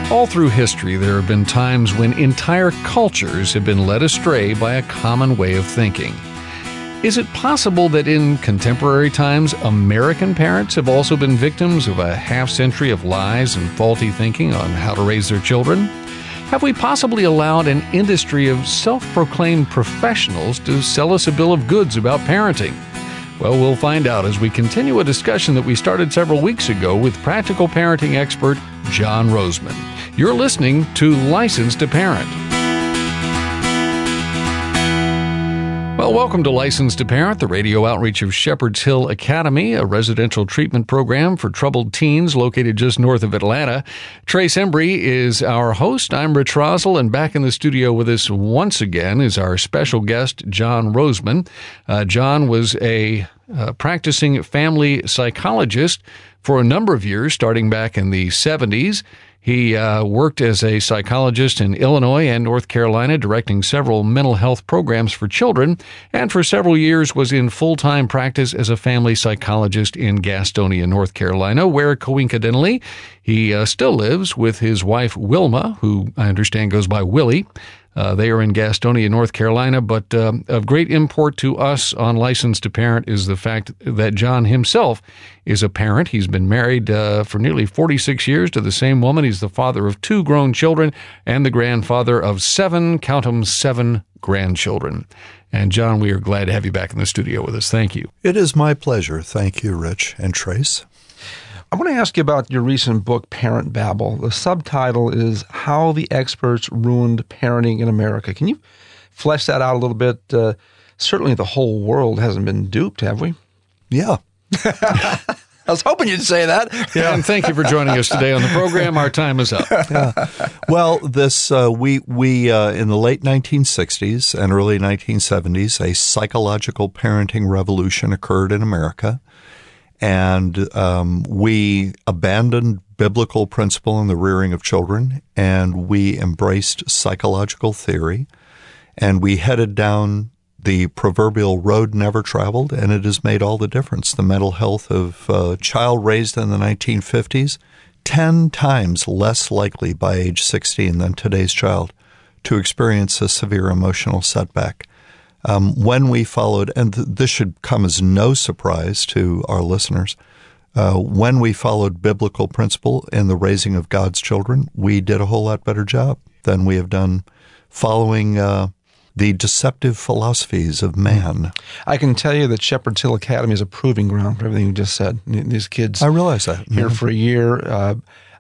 All through history, there have been times when entire cultures have been led astray by a common way of thinking. Is it possible that in contemporary times, American parents have also been victims of a half-century of lies and faulty thinking on how to raise their children? Have we possibly allowed an industry of self-proclaimed professionals to sell us a bill of goods about parenting? Well, we'll find out as we continue a discussion that we started several weeks ago with practical parenting expert John Rosemond. You're listening to Licensed to Parent. Well, welcome to Licensed to Parent, the radio outreach of Shepherd's Hill Academy, a residential treatment program for troubled teens located just north of Atlanta. Trace Embry is our host. I'm Rich Rosell, and back in the studio with us once again is our special guest, John Rosemond. John was a practicing family psychologist for a number of years, starting back in the 70s. He worked as a psychologist in Illinois and North Carolina, directing several mental health programs for children, and for several years was in full-time practice as a family psychologist in Gastonia, North Carolina, where coincidentally he still lives with his wife Wilma, who I understand goes by Willie. They are in Gastonia, North Carolina, but of great import to us on Licensed to Parent is the fact that John himself is a parent. He's been married for nearly 46 years to the same woman. He's the father of 2 grown children and the grandfather of 7, count 'em, 7 grandchildren. And John, we are glad to have you back in the studio with us. Thank you. It is my pleasure. Thank you, Rich and Trace. I want to ask you about your recent book, Parent Babble. The subtitle is How the Experts Ruined Parenting in America. Can you flesh that out a little bit? Certainly the whole world hasn't been duped, have we? Yeah. I was hoping you'd say that. Yeah, and thank you for joining us today on the program. Our time is up. Yeah. Well, this we in the late 1960s and early 1970s, a psychological parenting revolution occurred in America. And we abandoned biblical principle in the rearing of children, and we embraced psychological theory, and we headed down the proverbial road never traveled, and it has made all the difference. The mental health of a child raised in the 1950s, 10 times less likely by age 16 than today's child to experience a severe emotional setback. When we followed, and this should come as no surprise to our listeners, when we followed biblical principle in the raising of God's children, we did a whole lot better job than we have done following the deceptive philosophies of man. I can tell you that Shepherd's Hill Academy is a proving ground for everything you just said. These kids, I realize that. Here for a year.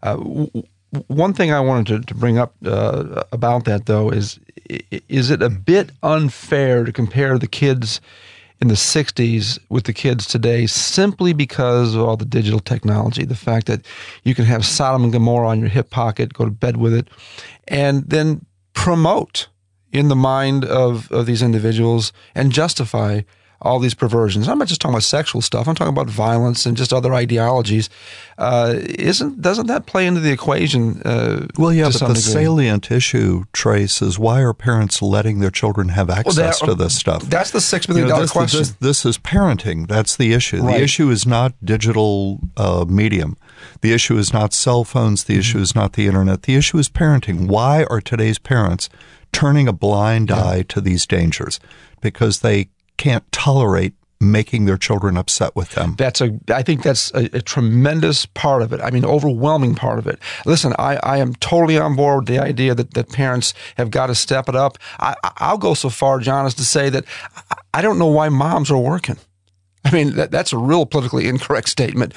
One thing I wanted to bring up about that, though, is it a bit unfair to compare the kids in the 60s with the kids today simply because of all the digital technology, the fact that you can have Sodom and Gomorrah on your hip pocket, go to bed with it, and then promote in the mind of these individuals and justify all these perversions. I'm not just talking about sexual stuff. I'm talking about violence and just other ideologies. Doesn't that play into the equation? Well, yeah, but the salient issue, Trace, is why are parents letting their children have access to this stuff? That's the $6 million question. This is parenting. That's the issue. Right. The issue is not digital medium. The issue is not cell phones. The issue is not the internet. The issue is parenting. Why are today's parents turning a blind eye to these dangers? Because they can't tolerate making their children upset with them. I think that's a tremendous part of it. I mean, overwhelming part of it. Listen, I am totally on board with the idea that parents have got to step it up. I'll go so far, John, as to say that I don't know why moms are working. I mean, that's a real politically incorrect statement.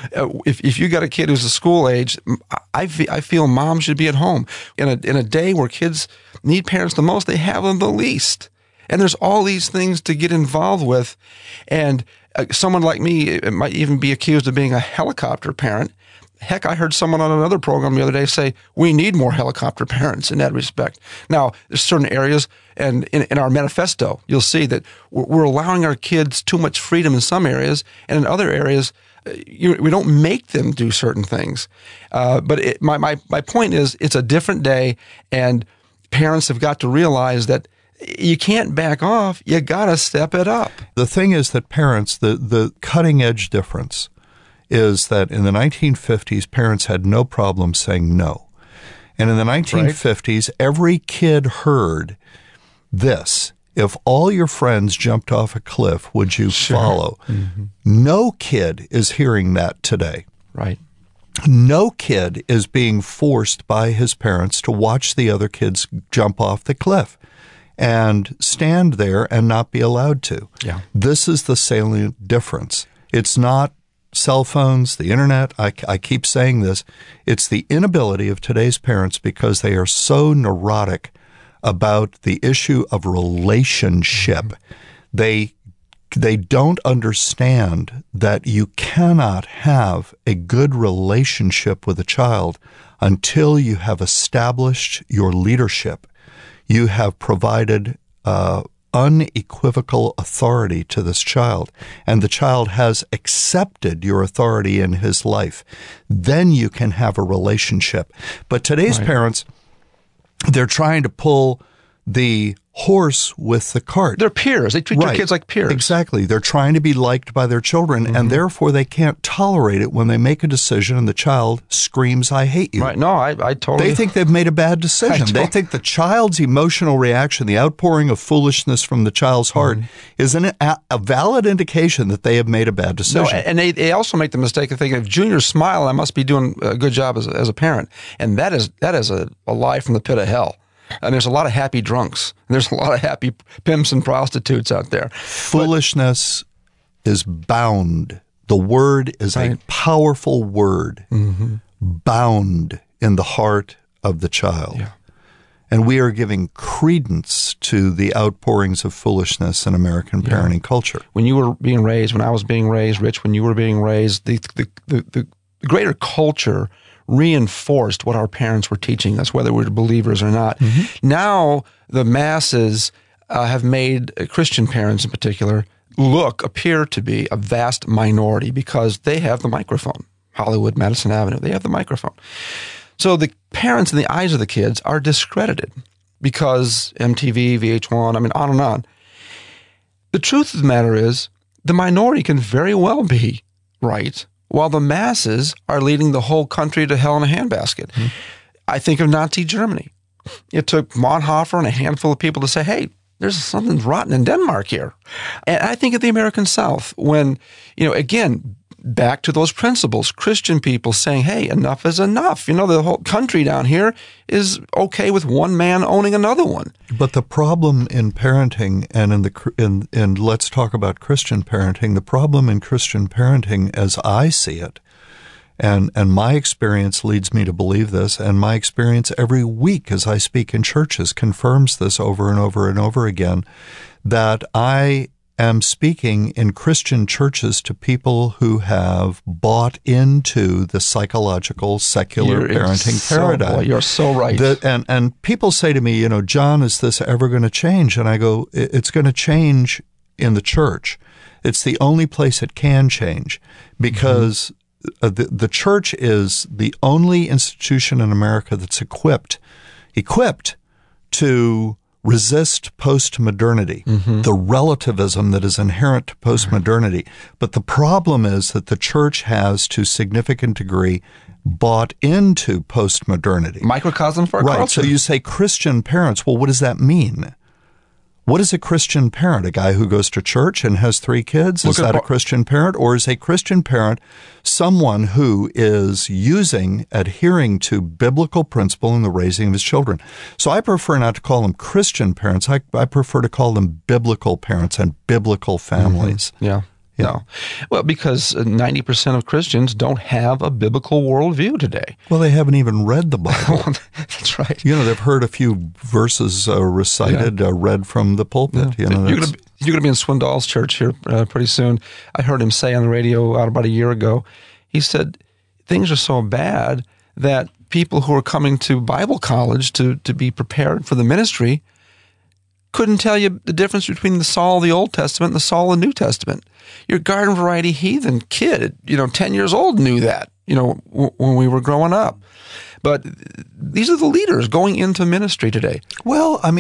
If you got a kid who's a school age, I feel mom should be at home. In a day where kids need parents the most, they have them the least. And there's all these things to get involved with. And someone like me might even be accused of being a helicopter parent. Heck, I heard someone on another program the other day say, we need more helicopter parents in that respect. Now, there's certain areas, and in our manifesto, you'll see that we're allowing our kids too much freedom in some areas, and in other areas, we don't make them do certain things. But my point is, it's a different day, and parents have got to realize that you can't back off. You got to step it up. The thing is that parents, the cutting edge difference is that in the 1950s, parents had no problem saying no. And in the 1950s, every kid heard this: if all your friends jumped off a cliff, would you follow? Mm-hmm. No kid is hearing that today. Right. No kid is being forced by his parents to watch the other kids jump off the cliff and stand there and not be allowed to. Yeah. This is the salient difference. It's not cell phones, the internet. I keep saying this. It's the inability of today's parents, because they are so neurotic about the issue of relationship. Mm-hmm. They don't understand that you cannot have a good relationship with a child until you have established your leadership. You have provided unequivocal authority to this child, and the child has accepted your authority in his life. Then you can have a relationship. But today's parents, they're trying to pull the horse with the cart. They're peers. They treat their kids like peers. Exactly. They're trying to be liked by their children, and therefore they can't tolerate it when they make a decision and the child screams, "I hate you." Right. No, I totally... They think they've made a bad decision. They think the child's emotional reaction, the outpouring of foolishness from the child's heart, is a valid indication that they have made a bad decision. No, and they also make the mistake of thinking, if Junior's smiling, I must be doing a good job as a parent. And that is a lie from the pit of hell. And there's a lot of happy drunks. There's a lot of happy pimps and prostitutes out there. Foolishness is bound. The word is a powerful word, bound in the heart of the child. Yeah. And we are giving credence to the outpourings of foolishness in American parenting culture. When you were being raised, when I was being raised, Rich, when you were being raised, the greater culture reinforced what our parents were teaching us, whether we were believers or not. Mm-hmm. Now, the masses have made Christian parents in particular appear to be a vast minority because they have the microphone. Hollywood, Madison Avenue, they have the microphone. So the parents in the eyes of the kids are discredited because MTV, VH1, on and on. The truth of the matter is the minority can very well be right, while the masses are leading the whole country to hell in a handbasket. Mm-hmm. I think of Nazi Germany. It took Bonhoeffer and a handful of people to say, hey, there's something rotten in Denmark here. And I think of the American South when, again, back to those principles, Christian people saying, hey, enough is enough. The whole country down here is okay with one man owning another one. But the problem in parenting and let's talk about Christian parenting, the problem in Christian parenting as I see it, and my experience leads me to believe this, and my experience every week as I speak in churches confirms this over and over and over again, that I am speaking in Christian churches to people who have bought into the psychological secular parenting paradigm. You're so right. And people say to me, John, is this ever going to change? And I go, it's going to change in the church. It's the only place it can change because the church is the only institution in America that's equipped to resist postmodernity, the relativism that is inherent to postmodernity. But the problem is that the church has, to a significant degree, bought into postmodernity. Microcosm for our culture. Right. So you say Christian parents. Well, what does that mean? What is a Christian parent? A guy who goes to church and has 3 kids? Is that a Christian parent? Or is a Christian parent someone who is adhering to biblical principle in the raising of his children? So I prefer not to call them Christian parents. I prefer to call them biblical parents and biblical families. Mm-hmm. Yeah. No. Well, because 90% of Christians don't have a biblical worldview today. Well, they haven't even read the Bible. That's right. They've heard a few verses recited, read from the pulpit. Yeah. You're going to be in Swindoll's church here pretty soon. I heard him say on the radio about a year ago, he said, things are so bad that people who are coming to Bible college to be prepared for the ministry couldn't tell you the difference between the Saul of the Old Testament and the Saul of the New Testament. Your garden variety heathen kid, 10 years old knew that, when we were growing up. But these are the leaders going into ministry today. Well, I mean, I used to think being a Christian was all about,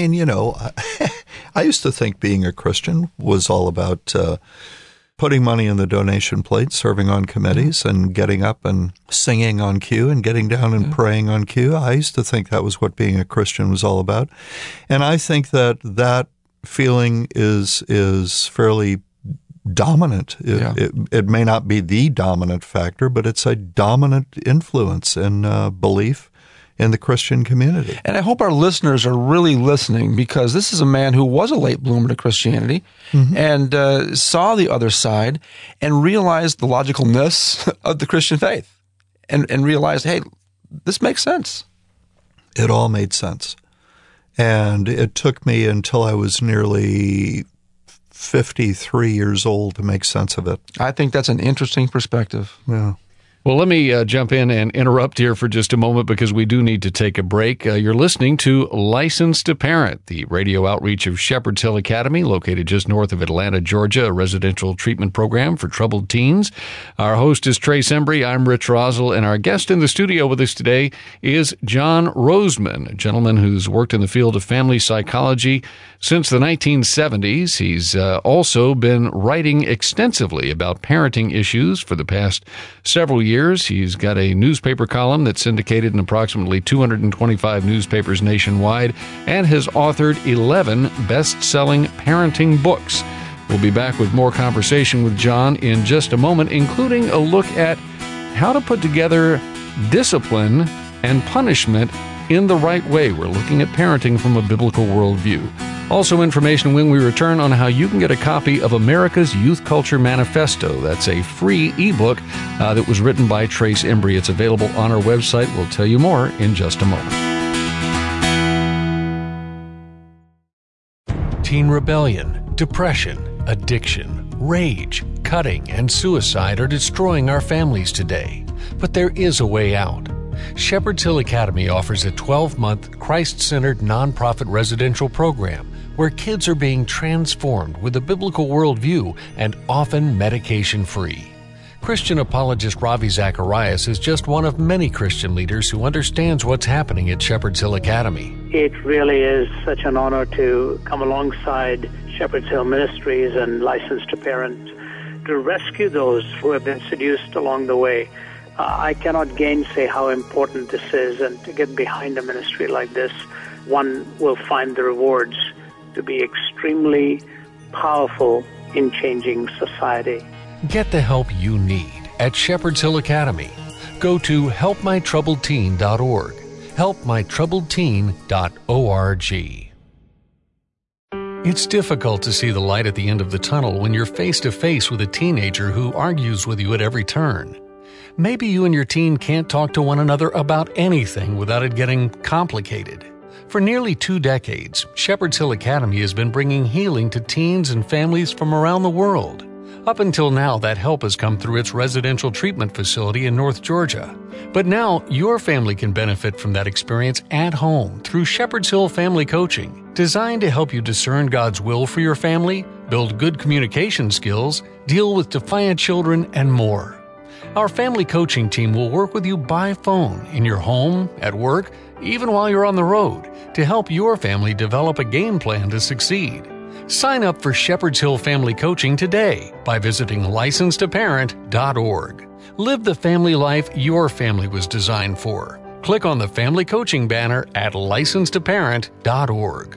putting money in the donation plate, serving on committees, and getting up and singing on cue and getting down and praying on cue. I used to think that was what being a Christian was all about. And I think that feeling is fairly dominant. It may not be the dominant factor, but it's a dominant influence in belief in the Christian community. And I hope our listeners are really listening, because this is a man who was a late bloomer to Christianity and saw the other side and realized the logicalness of the Christian faith and realized, hey, this makes sense. It all made sense. And it took me until I was nearly 53 years old to make sense of it. I think that's an interesting perspective. Yeah. Well, let me jump in and interrupt here for just a moment, because we do need to take a break. You're listening to Licensed to Parent, the radio outreach of Shepherd's Hill Academy, located just north of Atlanta, Georgia, a residential treatment program for troubled teens. Our host is Trace Embry. I'm Rich Rosell, and our guest in the studio with us today is John Rosemond, a gentleman who's worked in the field of family psychology since the 1970s. He's also been writing extensively about parenting issues for the past several years. He's got a newspaper column that's syndicated in approximately 225 newspapers nationwide and has authored 11 best-selling parenting books. We'll be back with more conversation with John in just a moment, including a look at how to put together discipline and punishment in the right way. We're looking at parenting from a biblical worldview. Also, information when we return on how you can get a copy of America's Youth Culture Manifesto. That's a free ebook that was written by Trace Embry. It's available on our website. We'll tell you more in just a moment. Teen rebellion, depression, addiction, rage, cutting, and suicide are destroying our families today. But there is a way out. Shepherd's Hill Academy offers a 12-month, Christ-centered nonprofit residential program where kids are being transformed with a biblical worldview and often medication-free. Christian apologist Ravi Zacharias is just one of many Christian leaders who understands what's happening at Shepherd's Hill Academy. It really is such an honor to come alongside Shepherd's Hill Ministries and Licensed to Parent to rescue those who have been seduced along the way. I cannot gainsay how important this is, and to get behind a ministry like this, one will find the rewards to be extremely powerful in changing society. Get the help you need at Shepherd's Hill Academy. Go to helpmytroubledteen.org. helpmytroubledteen.org. It's difficult to see the light at the end of the tunnel when you're face to face with a teenager who argues with you at every turn. Maybe you and your teen can't talk to one another about anything without it getting complicated. For nearly 2 decades, Shepherd's Hill Academy has been bringing healing to teens and families from around the world. Up until now, that help has come through its residential treatment facility in North Georgia. But now, your family can benefit from that experience at home through Shepherd's Hill Family Coaching, designed to help you discern God's will for your family, build good communication skills, deal with defiant children, and more. Our family coaching team will work with you by phone, in your home, at work, even while you're on the road, to help your family develop a game plan to succeed. Sign up for Shepherd's Hill Family Coaching today by visiting licensedtoparent.org. Live the family life your family was designed for. Click on the Family Coaching banner at licensedtoparent.org.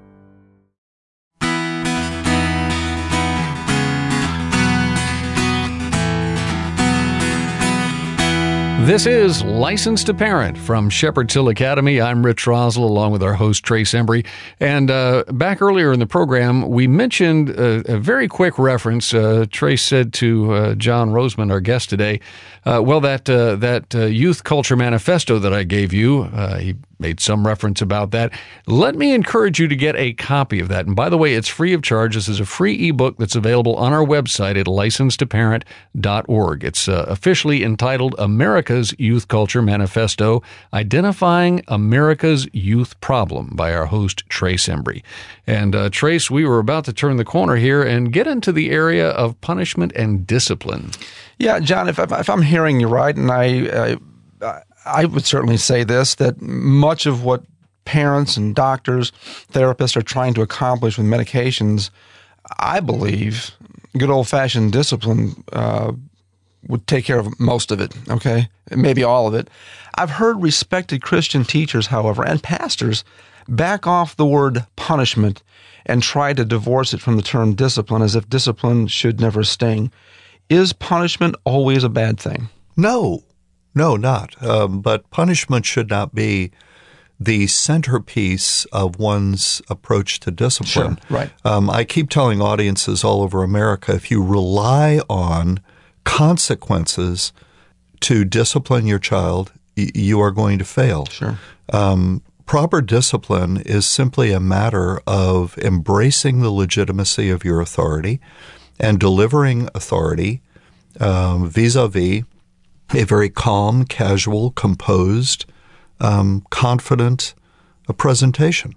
This is Licensed to Parent from Shepherd's Hill Academy. I'm Rich Rosell, along with our host, Trace Embry. And back earlier in the program, we mentioned a very quick reference. Trace said to John Rosemond, our guest today, that Youth Culture Manifesto that I gave you, he made some reference about that. Let me encourage you to get a copy of that. And by the way, it's free of charge. This is a free ebook that's available on our website at licensedtoparent.org. It's officially entitled America's Youth Culture Manifesto, Identifying America's Youth Problem by our host, Trace Embry. And Trace, we were about to turn the corner here and get into the area of punishment and discipline. Yeah, John, if I'm hearing you right, and I would certainly say this, that much of what parents and doctors, therapists are trying to accomplish with medications, I believe, good old-fashioned discipline would take care of most of it, okay? Maybe all of it. I've heard respected Christian teachers, however, and pastors back off the word punishment and try to divorce it from the term discipline as if discipline should never sting. Is punishment always a bad thing? No, not. But punishment should not be the centerpiece of one's approach to discipline. Sure, right. I keep telling audiences all over America, if you rely on consequences to discipline your child, you are going to fail. Sure. Proper discipline is simply a matter of embracing the legitimacy of your authority and delivering authority vis-a-vis a very calm, casual, composed, confident presentation.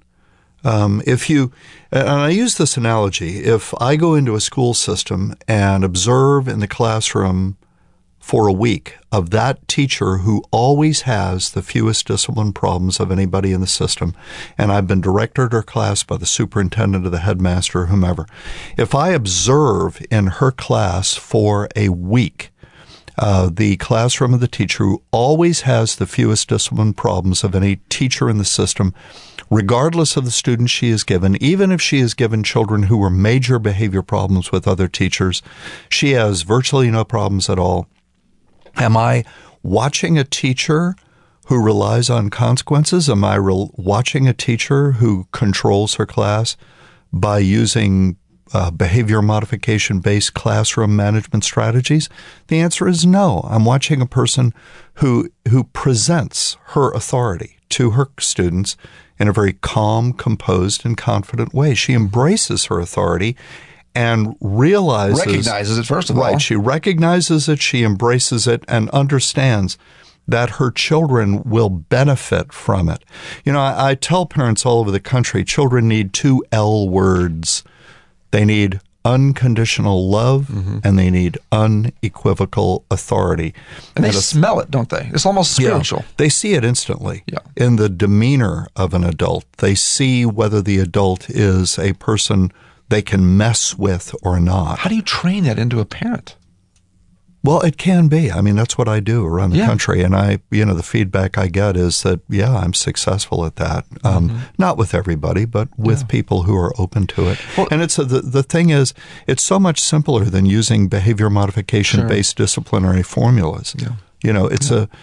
If you, and I use this analogy, if I go into a school system and observe in the classroom for a week of that teacher who always has the fewest discipline problems of anybody in the system, and I've been directed her class by the superintendent or the headmaster or whomever, if I observe in her class for a week the classroom of the teacher who always has the fewest discipline problems of any teacher in the system, regardless of the students she is given, even if she is given children who were major behavior problems with other teachers, she has virtually no problems at all. Am I watching a teacher who relies on consequences? Am I watching a teacher who controls her class by using behavior modification-based classroom management strategies? The answer is no. I'm watching a person who presents her authority to her students in a very calm, composed, and confident way. She embraces her authority and recognizes it, first of all. Right. She recognizes it, she embraces it, and understands that her children will benefit from it. You know, I tell parents all over the country, children need 2 L words. They need unconditional love, and they need unequivocal authority. And they smell it, don't they? It's almost spiritual. Yeah, they see it instantly Yeah. in the demeanor of an adult. They see whether the adult is a person they can mess with or not. How do you train that into a parent? Well, it can be. I mean, that's what I do around the Yeah. country. And the feedback I get is that, I'm successful at that. Not with everybody, but with people who are open to it. Well, and it's the thing is, it's so much simpler than using behavior modification-based disciplinary formulas. Yeah. You know,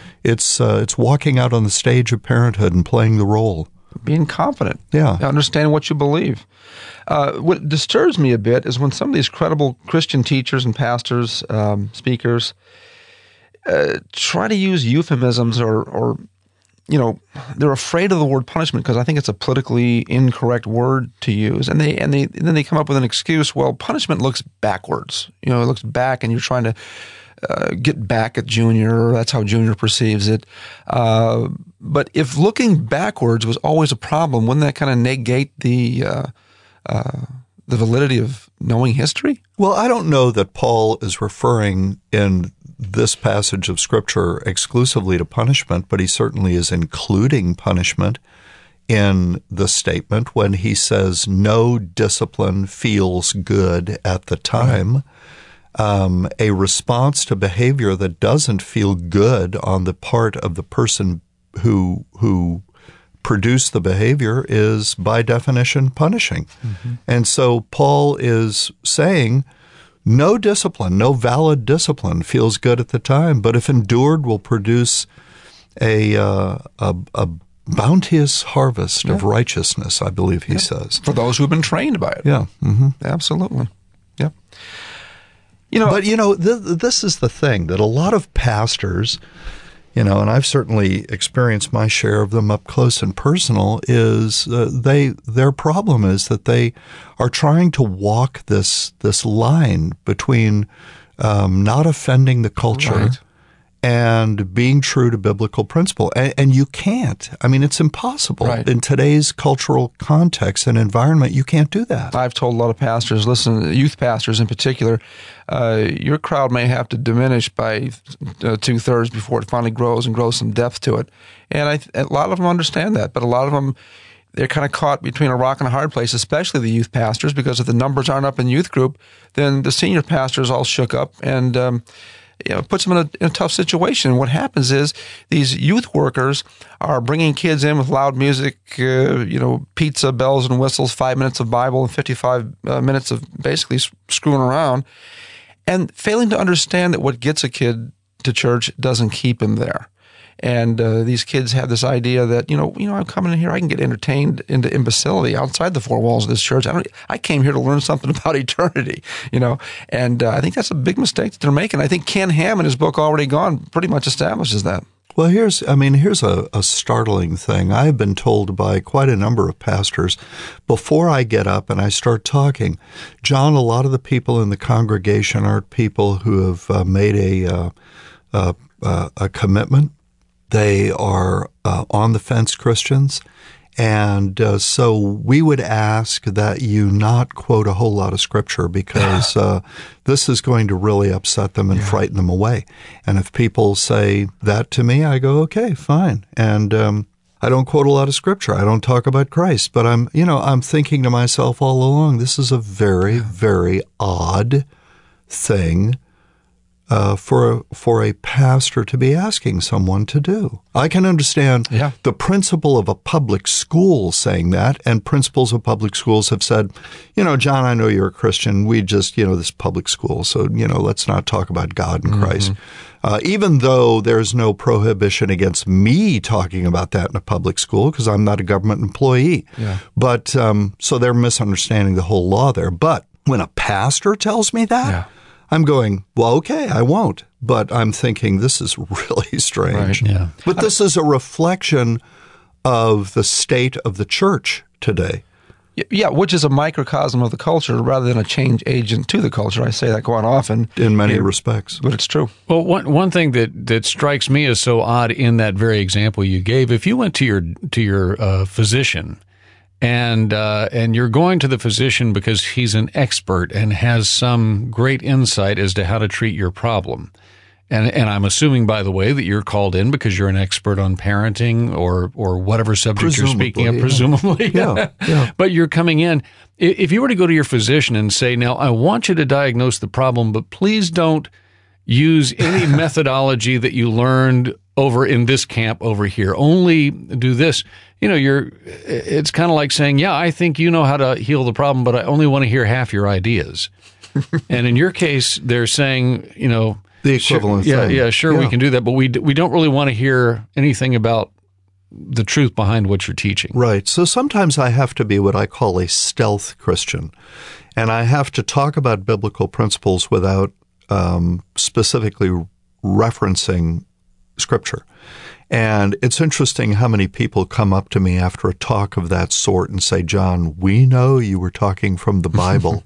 it's walking out on the stage of parenthood and playing the role. Being confident. Yeah. Understanding what you believe. What disturbs me a bit is when some of these credible Christian teachers and pastors, speakers, try to use euphemisms or they're afraid of the word punishment because I think it's a politically incorrect word to use, and then they come up with an excuse. Well, punishment looks backwards. It looks back, and you're trying to get back at Junior. That's how Junior perceives it. But if looking backwards was always a problem, wouldn't that kind of negate the validity of knowing history? Well, I don't know that Paul is referring in this passage of Scripture exclusively to punishment, but he certainly is including punishment in the statement when he says no discipline feels good at the time. Right. A response to behavior that doesn't feel good on the part of the person who produced the behavior is by definition punishing. Mm-hmm. And so Paul is saying no discipline, no valid discipline feels good at the time, but if endured will produce a bounteous harvest of righteousness, I believe he says. For those who have been trained by it. Yeah. Mm-hmm. Absolutely. Yeah. But this is the thing that a lot of pastors, and I've certainly experienced my share of them up close and personal, is their problem is that they are trying to walk this line between not offending the culture and being true to biblical principle. And you can't. I mean, it's impossible. Right. In today's cultural context and environment, you can't do that. I've told a lot of pastors, listen, youth pastors in particular, your crowd may have to diminish by 2/3 before it finally grows and grows some depth to it. And a lot of them understand that, but a lot of them, they're kind of caught between a rock and a hard place, especially the youth pastors, because if the numbers aren't up in youth group, then the senior pastors all shook up and puts them in a tough situation. What happens is these youth workers are bringing kids in with loud music, pizza, bells and whistles, 5 minutes of Bible, and 55 minutes of basically screwing around, and failing to understand that what gets a kid to church doesn't keep him there. And these kids have this idea that, I'm coming in here, I can get entertained into imbecility outside the four walls of this church. I came here to learn something about eternity, And I think that's a big mistake that they're making. I think Ken Ham in his book Already Gone pretty much establishes that. Well, here's a startling thing. I've been told by quite a number of pastors before I get up and I start talking, John, a lot of the people in the congregation aren't people who have made a commitment. They are on-the-fence Christians, and so we would ask that you not quote a whole lot of Scripture because this is going to really upset them and frighten them away. And if people say that to me, I go, okay, fine. And I don't quote a lot of Scripture. I don't talk about Christ. But I'm thinking to myself all along, this is a very, very odd thing for a pastor to be asking someone to do. I can understand the principal of a public school saying that, and principals of public schools have said, John, I know you're a Christian. We just, this public school, so, let's not talk about God and Christ. Even though there's no prohibition against me talking about that in a public school because I'm not a government employee. Yeah. But so they're misunderstanding the whole law there. But when a pastor tells me that, I'm going, well, okay, I won't. But I'm thinking this is really strange. Right, yeah. But this is a reflection of the state of the church today. Yeah, which is a microcosm of the culture rather than a change agent to the culture. I say that quite often. In many respects. But it's true. Well, one thing that strikes me as so odd in that very example you gave, if you went to your physician and you're going to the physician because he's an expert and has some great insight as to how to treat your problem. And I'm assuming, by the way, that you're called in because you're an expert on parenting or whatever subject you're speaking of, presumably. Yeah. But you're coming in. If you were to go to your physician and say, now, I want you to diagnose the problem, but please don't use any methodology that you learned over in this camp over here. Only do this. It's kind of like saying, yeah, I think you know how to heal the problem, but I only want to hear half your ideas. And in your case, they're saying, the equivalent thing. Yeah, sure, we can do that, but we don't really want to hear anything about the truth behind what you're teaching. Right. So sometimes I have to be what I call a stealth Christian, and I have to talk about biblical principles without specifically referencing Scripture. And it's interesting how many people come up to me after a talk of that sort and say, John, we know you were talking from the Bible.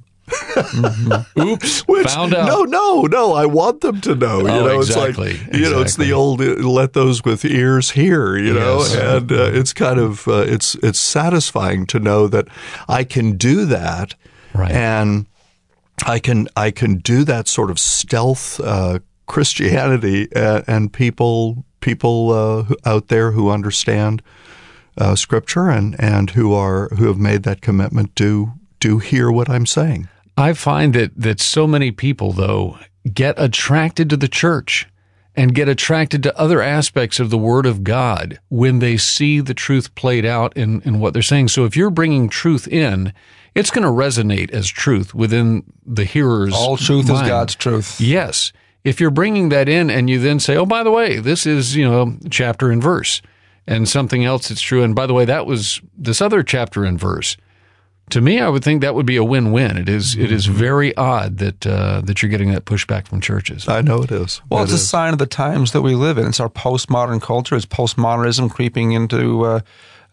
Oops, Which, found out. No, I want them to know. Exactly. It's like, it's the old, let those with ears hear, Yes. and it's kind of, it's satisfying to know that I can do that. Right. And I can do that sort of stealth Christianity, and people out there who understand Scripture and who have made that commitment do hear what I'm saying. I find that so many people, though, get attracted to the church and get attracted to other aspects of the Word of God when they see the truth played out in what they're saying. So if you're bringing truth in, it's going to resonate as truth within the hearer's All truth mind. is God's truth. Yes. If you're bringing that in and you then say, oh, by the way, this is, chapter and verse, and something else that's true, and by the way, that was this other chapter and verse. To me, I would think that would be a win-win. It is very odd that you're getting that pushback from churches. I know it is. Well, it's a sign of the times that we live in. It's our postmodern culture. It's postmodernism creeping into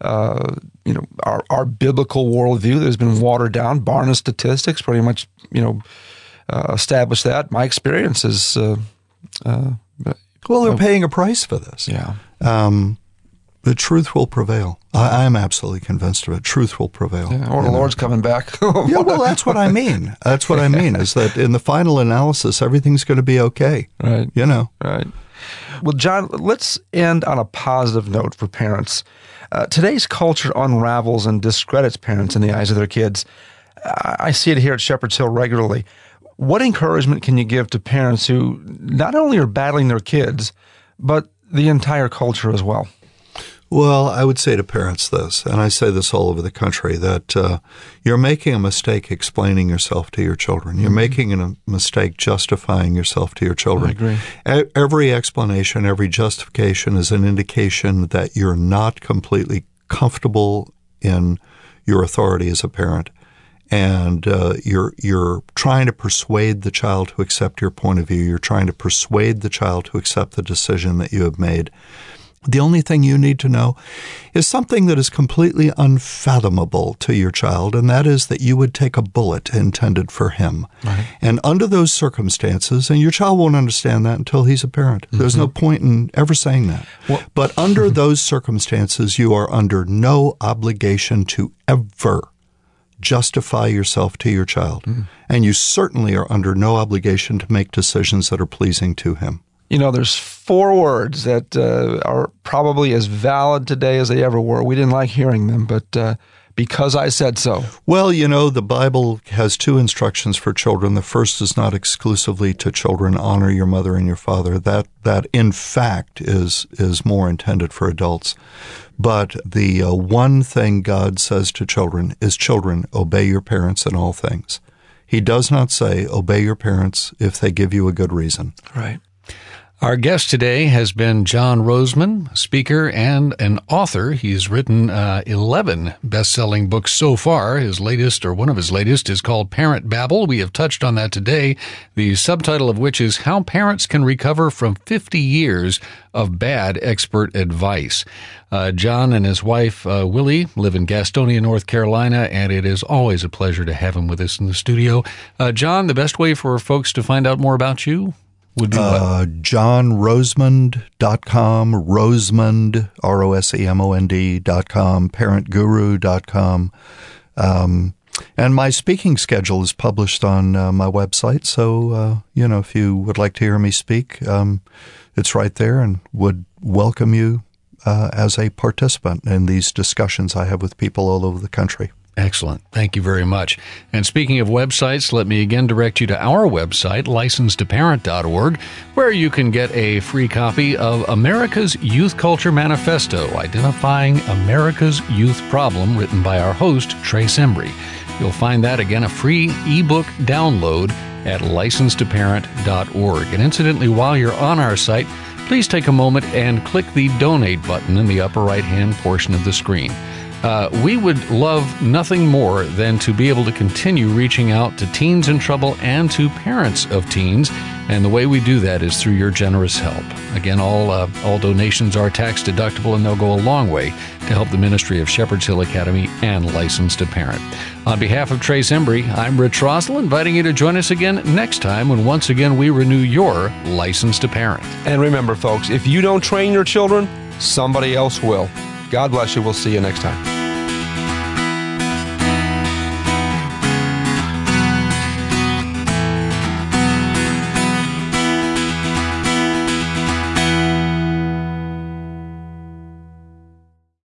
our biblical worldview that has been watered down. Barna statistics pretty much establish that. My experience is they're paying a price for this. Yeah. The truth will prevail. I'm absolutely convinced of it. Truth will prevail. Yeah, or the Lord's coming back. Yeah, well, that's what I mean. That's what I mean, is that in the final analysis, everything's going to be okay. Right. You know. Right. Well, John, let's end on a positive note for parents. Today's culture unravels and discredits parents in the eyes of their kids. I see it here at Shepherd's Hill regularly. What encouragement can you give to parents who not only are battling their kids, but the entire culture as well? Well, I would say to parents this, and I say this all over the country, that you're making a mistake explaining yourself to your children. You're making a mistake justifying yourself to your children. I agree. Every explanation, every justification is an indication that you're not completely comfortable in your authority as a parent. And you're trying to persuade the child to accept your point of view. You're trying to persuade the child to accept the decision that you have made. The only thing you need to know is something that is completely unfathomable to your child, and that is that you would take a bullet intended for him. Right. And under those circumstances, and your child won't understand that until he's a parent. There's no point in ever saying that. Well, but under those circumstances, you are under no obligation to ever justify yourself to your child. And you certainly are under no obligation to make decisions that are pleasing to him. You know, there's 4 words that are probably as valid today as they ever were. We didn't like hearing them, but because I said so. Well, you know, the Bible has 2 instructions for children. The first is not exclusively to children, honor your mother and your father. That in fact is more intended for adults. But the one thing God says to children is, children, obey your parents in all things. He does not say, obey your parents if they give you a good reason. Right. Our guest today has been John Rosemond, speaker and an author. He's written 11 best-selling books so far. His latest, or one of his latest, is called Parent Babble. We have touched on that today, the subtitle of which is How Parents Can Recover from 50 Years of Bad Expert Advice. John and his wife, Willie, live in Gastonia, North Carolina, and it is always a pleasure to have him with us in the studio. John, the best way for folks to find out more about you would be what? JohnRosemond.com, Rosemond, ROSEMOND.com, ParentGuru.com. And my speaking schedule is published on my website. So, if you would like to hear me speak, it's right there, and would welcome you as a participant in these discussions I have with people all over the country. Excellent. Thank you very much. And speaking of websites, let me again direct you to our website, licensedtoparent.org, where you can get a free copy of America's Youth Culture Manifesto, Identifying America's Youth Problem, written by our host, Trace Embry. You'll find that, again, a free ebook download at licensedtoparent.org. And incidentally, while you're on our site, please take a moment and click the donate button in the upper right-hand portion of the screen. We would love nothing more than to be able to continue reaching out to teens in trouble and to parents of teens, and the way we do that is through your generous help. Again, all donations are tax deductible, and they'll go a long way to help the ministry of Shepherd's Hill Academy and Licensed to Parent. On behalf of Trace Embry, I'm Rich Rossell, inviting you to join us again next time when once again we renew your License to Parent. And remember, folks, if you don't train your children, somebody else will. God bless you. We'll see you next time.